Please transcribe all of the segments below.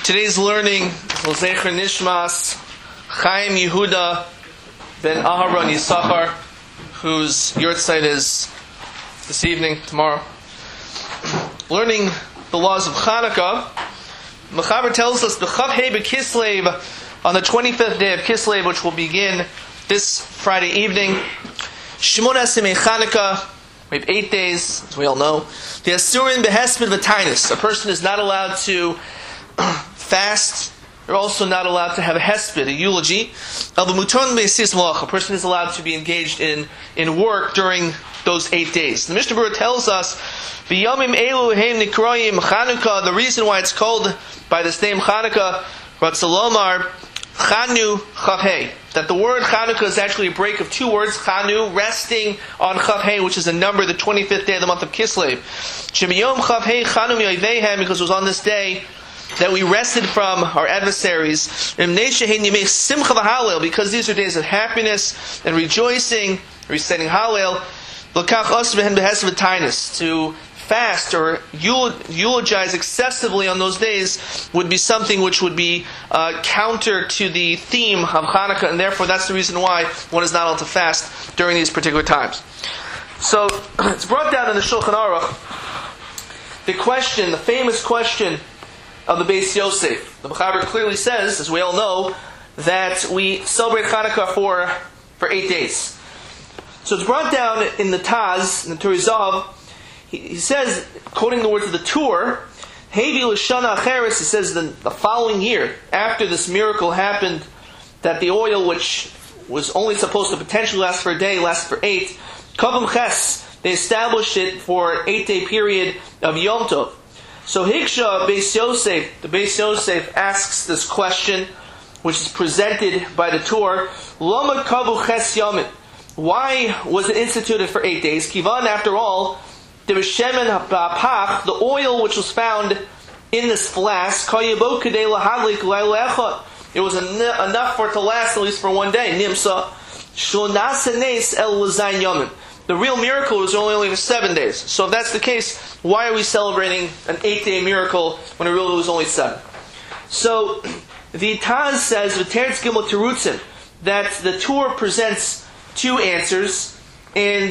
Today's learning will Zecher Nishmas Chaim Yehuda ben Aharon Yisachar, whose yahrzeit is this evening, tomorrow. Learning the laws of Chanukah. Mechaber tells us the Chav Hei B'Kislev on the 25th day of Kislev, which will begin this Friday evening. Shemona Simei Chanukah. We have 8 days, as we all know. The Asurin Behesped V'Tainus. A person is not allowed to fast. They're also not allowed to have a hesped, a eulogy. A person is allowed to be engaged in work during those 8 days. The Mishnah Berurah tells us, the reason why it's called by this name Chanukah, Ratzalomar, Chanu Chavhei, that the word Chanukah is actually a break of two words, Chanu, resting on Chavhei, which is the number, the 25th day of the month of Kislev. Shemiyom Chavhei Chanu Yoivehem, because it was on this day that we rested from our adversaries. Because these are days of happiness and rejoicing, reciting Hallel. To fast or eulogize excessively on those days would be something which would be counter to the theme of Chanukah, and therefore that's the reason why one is not allowed to fast during these particular times. So it's brought down in the Shulchan Aruch the famous question of the Beis Yosef. The Mechaber clearly says, as we all know, that we celebrate Chanukah for 8 days. So it's brought down in the Taz, in the Turei Zahav. He says, quoting the words of the Tur, Hevi L'Shana Acheres, he says the following year, after this miracle happened, that the oil, which was only supposed to potentially last for a day, lasted for 8, Kavim Ches, they established it for an 8-day period of Yom Tov. So Hiksha Beis Yosef, the Beis Yosef asks this question, which is presented by the Tur, Lama Kavu Ches Yomit. Why was it instituted for 8 days? Kivan, after all, the Shemen HaPach, the oil which was found in this flask, it was enough for it to last at least for 1 day. Nimsa Shonasanes El Lazayin Yomim. The real miracle was only for 7 days. So if that's the case, why are we celebrating an 8-day miracle when it really was only 7? So the Taz says, V'teretz Gimel Terutzim, that the Tur presents 2 answers, and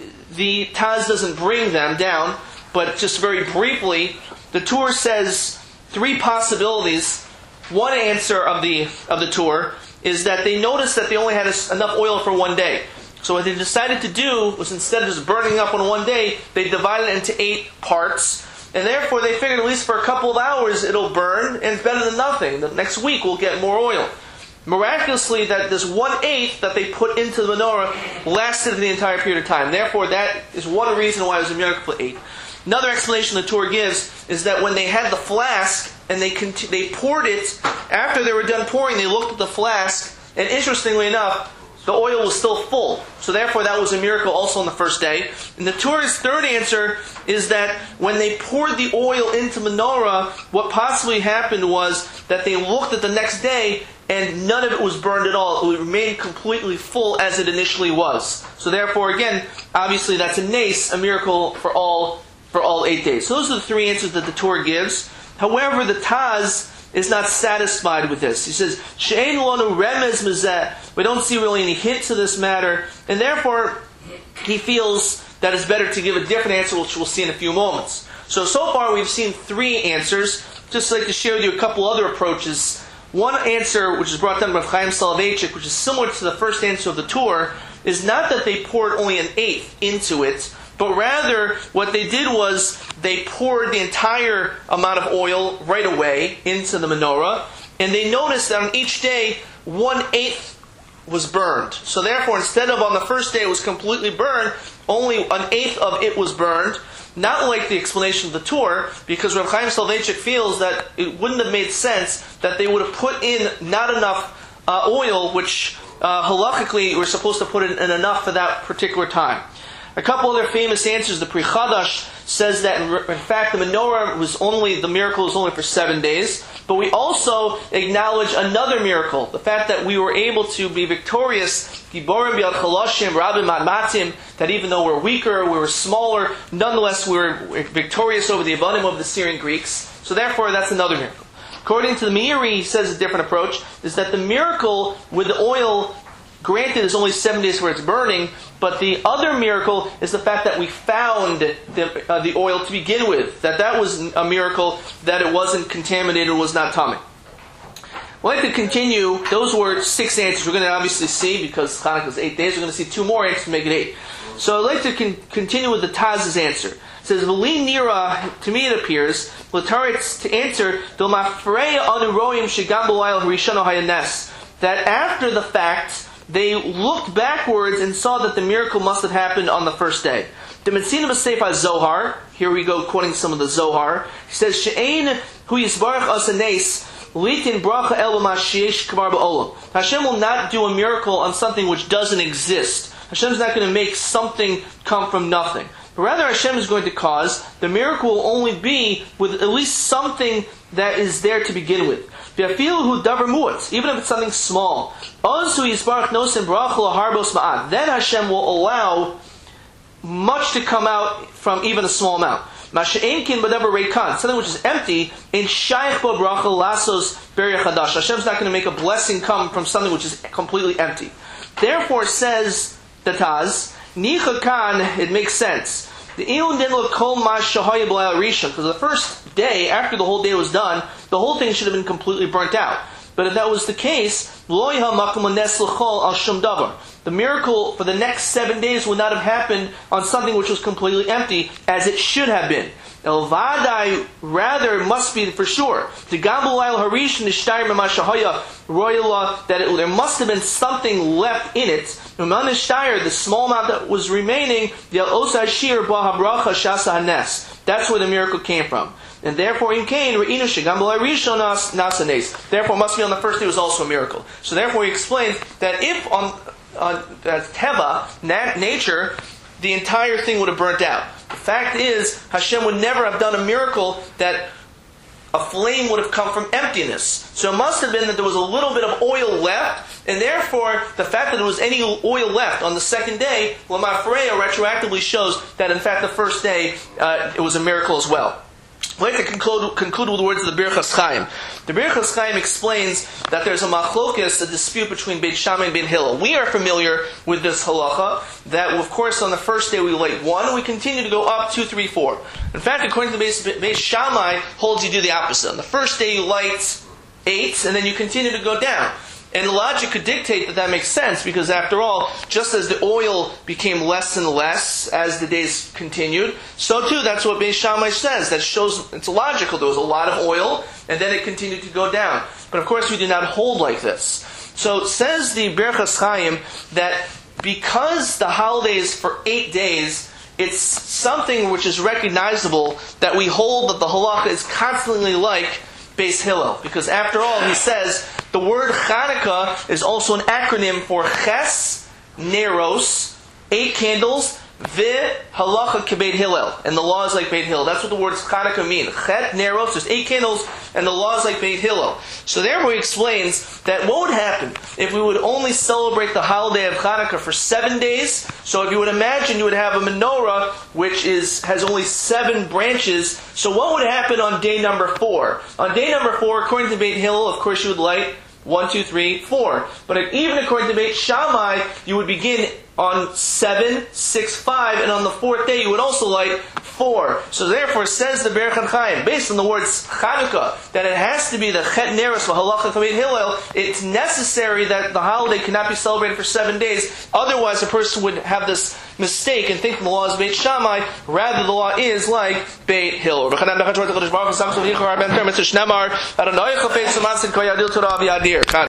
the Taz doesn't bring them down, but just very briefly, the Tur says 3 possibilities. One answer of the Tur is that they noticed that they only had enough oil for 1 day. So what they decided to do was, instead of just burning up on 1 day, they divided it into 8 parts, and therefore they figured at least for a couple of hours it'll burn, and it's better than nothing. The next week we'll get more oil. Miraculously, that this 1/8 that they put into the menorah lasted the entire period of time. Therefore, that is one reason why it was a miracle for 8. Another explanation the Torah gives is that when they had the flask and they poured it, after they were done pouring, they looked at the flask, and interestingly enough, the oil was still full. So therefore, that was a miracle also on the first day. And the Torah's third answer is that when they poured the oil into menorah, what possibly happened was that they looked at the next day and none of it was burned at all. It remained completely full as it initially was. So therefore, again, obviously that's a nace, a miracle for all 8 days. So those are the 3 answers that the Torah gives. However, the Taz is not satisfied with this. He says, She'ein lanu remez mizeh. We don't see really any hint to this matter, and therefore he feels that it's better to give a different answer, which we'll see in a few moments. So far we've seen 3 answers. Just like to share with you a couple other approaches. One answer, which is brought down by Chaim Soloveitchik, which is similar to the first answer of the Tur, is not that they poured only 1/8 into it, but rather what they did was they poured the entire amount of oil right away into the menorah, and they noticed that on each day 1/8 was burned. So therefore, instead of on the first day it was completely burned, only 1/8 of it was burned. Not like the explanation of the Tur, because Rav Chaim Soloveitchik feels that it wouldn't have made sense that they would have put in not enough oil, which halakhically we're supposed to put in enough for that particular time. A couple other famous answers. The Pri Chadash says that in fact the miracle was only for 7 days. But we also acknowledge another miracle, the fact that we were able to be victorious, Giborim B'Yad Chaloshim, Rabim Matim, that even though we're weaker, we were smaller, nonetheless we were victorious over the Avanim of the Syrian Greeks. So therefore, that's another miracle. According to the Meiri, he says a different approach, is that the miracle with the oil, granted, is only 7 days where it's burning, but the other miracle is the fact that we found the oil to begin with. That was a miracle, that it wasn't contaminated, was not tummy. I'd like to continue. Those were 6 answers. We're going to obviously see, because Hanukkah is 8 days, we're going to see 2 more answers to make it 8. So I'd like to continue with the Taz's answer. It says, V'li nira, to me it appears, L'taretz, to answer, D'mafrei anu roim shegam b'layil harishon hayanes, that after the fact, they looked backwards and saw that the miracle must have happened on the first day. The Metzina b'Seif Zohar, here we go quoting some of the Zohar, he says, She'ein hu yisbarach asanes, litin bracha el ma'shiesh k'mar ba'olam. Hashem will not do a miracle on something which doesn't exist. Hashem is not going to make something come from nothing. But rather Hashem is going to cause, the miracle will only be with at least something that is there to begin with. Even if it's something small. Then Hashem will allow much to come out from even a small amount. Something which is empty, in Hashem's not going to make a blessing come from something which is completely empty. Therefore, says the Taz, it makes sense. Because the first day, after the whole day was done, the whole thing should have been completely burnt out. But if that was the case, the miracle for the next 7 days would not have happened on something which was completely empty, as it should have been. Rather, it must be for sure. That there must have been something left in it. The small amount that was remaining, that's where the miracle came from. And therefore, therefore, it must be on the first day was also a miracle. So therefore, he explains that if on Teva, nature, the entire thing would have burnt out. The fact is, Hashem would never have done a miracle that a flame would have come from emptiness. So it must have been that there was a little bit of oil left, and therefore, the fact that there was any oil left on the second day, Lamafreya retroactively shows that in fact the first day, it was a miracle as well. I'd like to conclude with the words of the Birchas Chaim. The Birchas Chaim explains that there's a machlokes, a dispute between Beit Shammai and Beit Hillel. We are familiar with this halacha, that of course on the first day we light 1, and we continue to go up 2, 3, 4. In fact, according to Beit Shammai, holds you do the opposite. On the first day you light 8, and then you continue to go down. And logic could dictate that makes sense, because after all, just as the oil became less and less as the days continued, so too that's what Beis Shammai says. That shows it's logical. There was a lot of oil, and then it continued to go down. But of course we do not hold like this. So says the Birchas Chaim that because the holiday is for 8 days, it's something which is recognizable that we hold that the halacha is constantly like Beis Hillel. Because after all, he says, the word Chanukah is also an acronym for Ches, Neros, 8 candles, Vi, Halacha Kebeit Hillel. And the law is like Beit Hillel. That's what the words Chanukah mean. Chet, Neros, there's 8 candles, and the law is like Beit Hillel. So therefore he explains that what would happen if we would only celebrate the holiday of Chanukah for 7 days? So if you would imagine you would have a menorah which has only 7 branches. So what would happen on day number 4? On day number 4, according to Beit Hillel, of course you would light 1, 2, 3, 4. But even according to Beit Shammai, you would begin on 7, 6, 5, and on the 4th day you would also light 4. So therefore, says the Birchas Chaim, based on the words Chanukah, that it has to be the Chet Neros Halacha Kebeit Hillel. It's necessary that the holiday cannot be celebrated for 7 days. Otherwise, a person would have this mistake and think the law is Beit Shammai, rather the law is like Beit Hillel.